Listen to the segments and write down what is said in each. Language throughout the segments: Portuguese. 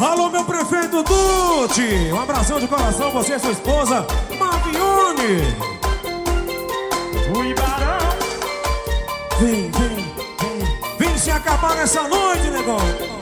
Alô, meu prefeito Dutti, um abração de coração, você e sua esposa Mavione. Fui barão. Vem se acabar nessa noite, negão.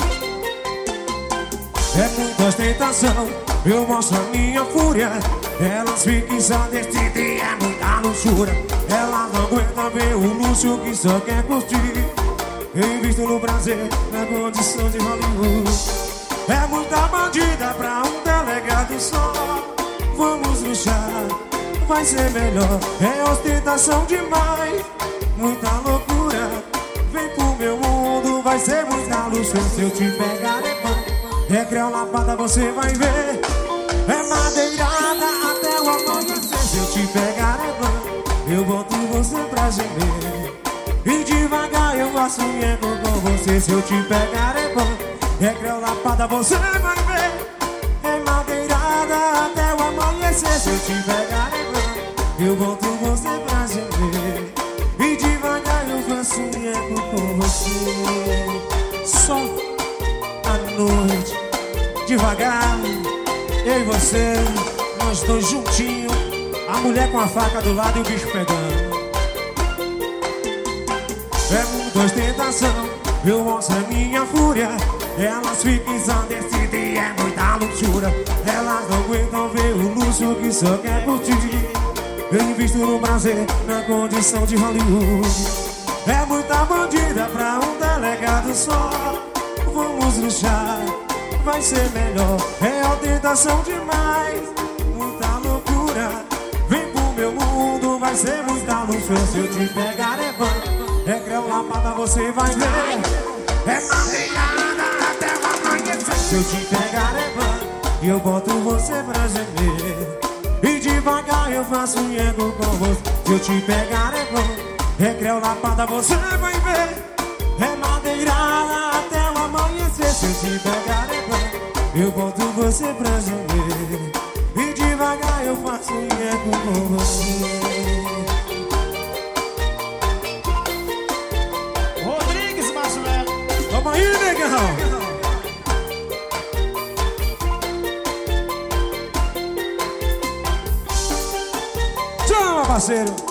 É muita ostentação, eu mostro a minha fúria. Elas ficam ensandecidas e é muita luxúria. Elas não aguentam ver o luxo que só quer curtir. Invisto no prazer, na condição de Hollywood. É muita bandida pra um delegado só. Vamos luxar, vai ser melhor. É ostentação demais, muita loucura. Vem pro meu mundo, vai ser muita luxo. Se eu te pegar é bom, é creu lapada, você vai ver. É madeirada até o amanhecer. Se eu te pegar é bom, eu boto você pra gemer. E devagar eu faço ego com você. Se eu te pegar é bom, é creu lapada, você vai ver. É madeirada até o amanhecer. Se eu te pegar é bom, eu boto você pra gemer. E devagar eu faço ego com você. Só à noite, devagar, eu e você, nós dois juntinhos. A mulher com a faca do lado e o bicho pegando. É muita ostentação, eu mostro a minha fúria. Elas ficam ensandecidas e é muita luxúria. Elas não aguentam ver o luxo que só quer curtir. Eu invisto no prazer, na condição de Hollywood. É muita bandida pra um delegado só. Vamos luxar, vai ser melhor. É ostentação demais, muita loucura. Vem pro meu mundo, vai ser muita luxo. Se eu te pegar é bom, é creu lapada, você vai ver. É madeirada até o amanhecer. Se eu te pegar é bom, e eu boto você pra gemer. E devagar eu faço ego com você. Se eu te pegar é bom, é creu lapada, você vai ver. É madeirada até o amanhecer. Se eu te pegar é bom, eu boto você pra gemer. E devagar eu faço ego com você. Vamos aí, negão! Tchau, parceiro!